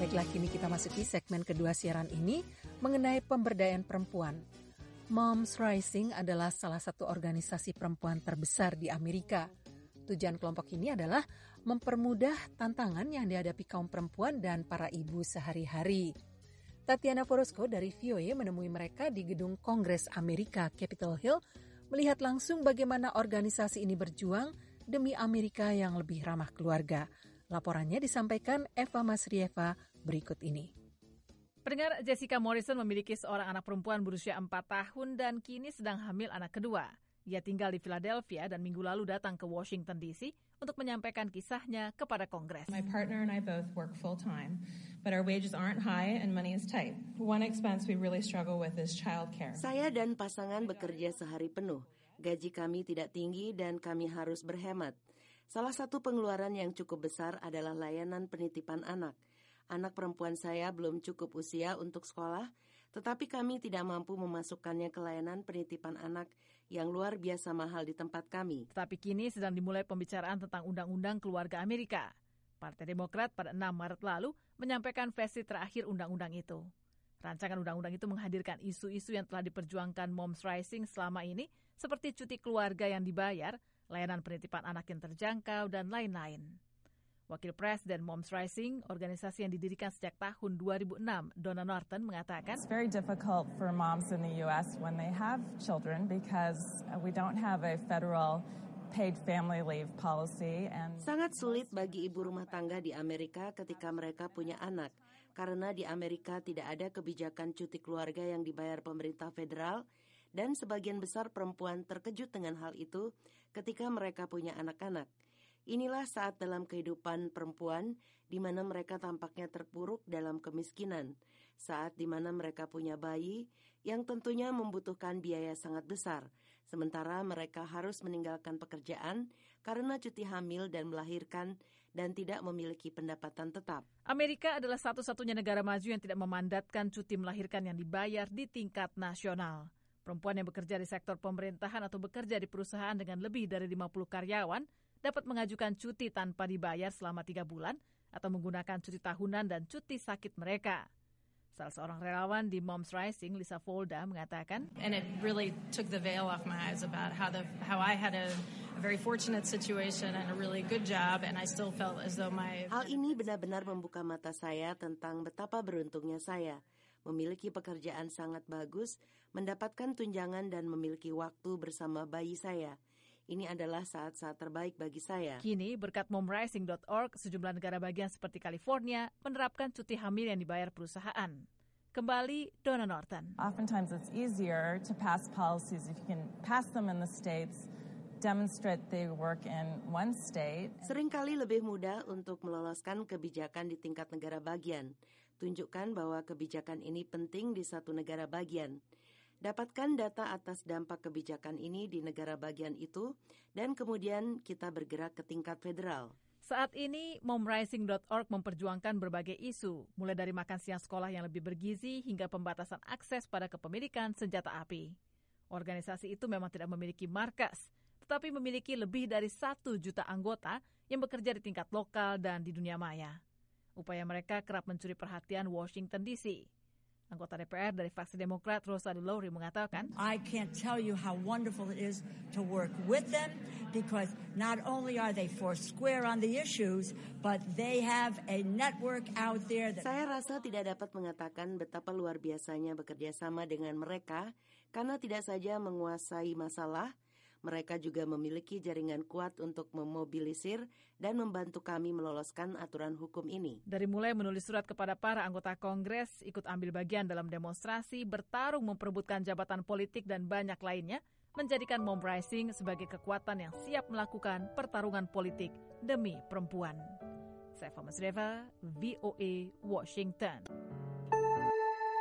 Baiklah, kini kita masuki segmen kedua siaran ini mengenai pemberdayaan perempuan. Moms Rising adalah salah satu organisasi perempuan terbesar di Amerika. Tujuan kelompok ini adalah mempermudah tantangan yang dihadapi kaum perempuan dan para ibu sehari-hari. Tatiana Porosco dari VOA menemui mereka di gedung Kongres Amerika, Capitol Hill, melihat langsung bagaimana organisasi ini berjuang demi Amerika yang lebih ramah keluarga. Laporannya disampaikan Eva Masrieva berikut ini. Pendengar, Jessica Morrison memiliki seorang anak perempuan berusia 4 tahun dan kini sedang hamil anak kedua. Ia tinggal di Philadelphia dan minggu lalu datang ke Washington DC untuk menyampaikan kisahnya kepada Kongres. My partner and I both work full-time, but our wages aren't high and money is tight. One expense we really struggle with is childcare. Saya dan pasangan bekerja sehari penuh. Gaji kami tidak tinggi dan kami harus berhemat. Salah satu pengeluaran yang cukup besar adalah layanan penitipan anak. Anak perempuan saya belum cukup usia untuk sekolah, tetapi kami tidak mampu memasukkannya ke layanan penitipan anak yang luar biasa mahal di tempat kami. Tetapi kini sedang dimulai pembicaraan tentang Undang-Undang Keluarga Amerika. Partai Demokrat pada 6 Maret lalu menyampaikan versi terakhir undang-undang itu. Rancangan undang-undang itu menghadirkan isu-isu yang telah diperjuangkan Moms Rising selama ini, seperti cuti keluarga yang dibayar, layanan penitipan anak yang terjangkau, dan lain-lain. Wakil Presiden Moms Rising, organisasi yang didirikan sejak tahun 2006, Donna Norton mengatakan, It's very difficult for moms in the U.S. when they have children because we don't have a federal paid family leave policy. Sangat sulit bagi ibu rumah tangga di Amerika ketika mereka punya anak, karena di Amerika tidak ada kebijakan cuti keluarga yang dibayar pemerintah federal, dan sebagian besar perempuan terkejut dengan hal itu ketika mereka punya anak-anak. Inilah saat dalam kehidupan perempuan di mana mereka tampaknya terpuruk dalam kemiskinan, saat di mana mereka punya bayi yang tentunya membutuhkan biaya sangat besar, sementara mereka harus meninggalkan pekerjaan karena cuti hamil dan melahirkan dan tidak memiliki pendapatan tetap. Amerika adalah satu-satunya negara maju yang tidak memandatkan cuti melahirkan yang dibayar di tingkat nasional. Perempuan yang bekerja di sektor pemerintahan atau bekerja di perusahaan dengan lebih dari 50 karyawan dapat mengajukan cuti tanpa dibayar selama 3 bulan atau menggunakan cuti tahunan dan cuti sakit mereka. Salah seorang relawan di Moms Rising, Lisa Folda, mengatakan, And it really took the veil off my eyes about how I had a very fortunate situation and a really good job, and I still felt as though my... Hal ini benar-benar membuka mata saya tentang betapa beruntungnya saya. Memiliki pekerjaan sangat bagus, mendapatkan tunjangan dan memiliki waktu bersama bayi saya. Ini adalah saat-saat terbaik bagi saya. Kini, berkat momrising.org, sejumlah negara bagian seperti California menerapkan cuti hamil yang dibayar perusahaan. Kembali, Donna Norton. Oftentimes it's easier to pass policies if you can pass them in the states, demonstrate they work in one state. Seringkali lebih mudah untuk meloloskan kebijakan di tingkat negara bagian. Tunjukkan bahwa kebijakan ini penting di satu negara bagian. Dapatkan data atas dampak kebijakan ini di negara bagian itu, dan kemudian kita bergerak ke tingkat federal. Saat ini, momrising.org memperjuangkan berbagai isu, mulai dari makan siang sekolah yang lebih bergizi hingga pembatasan akses pada kepemilikan senjata api. Organisasi itu memang tidak memiliki markas, tetapi memiliki lebih dari 1 juta anggota yang bekerja di tingkat lokal dan di dunia maya. Upaya mereka kerap mencuri perhatian Washington DC. Anggota DPR dari fraksi Demokrat, Rosa DeLaury, mengatakan, I can't tell you how wonderful it is to work with them because not only are they foursquare on the issues, but they have a network out there. Saya rasa tidak dapat mengatakan betapa luar biasanya bekerja sama dengan mereka karena tidak saja menguasai masalah, mereka juga memiliki jaringan kuat untuk memobilisir dan membantu kami meloloskan aturan hukum ini. Dari mulai menulis surat kepada para anggota Kongres, ikut ambil bagian dalam demonstrasi, bertarung memperebutkan jabatan politik dan banyak lainnya, menjadikan Mom Rising sebagai kekuatan yang siap melakukan pertarungan politik demi perempuan. Saya Eva Masrieva, VOA, Washington.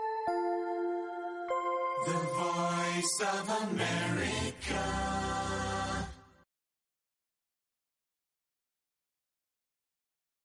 The Voice of America.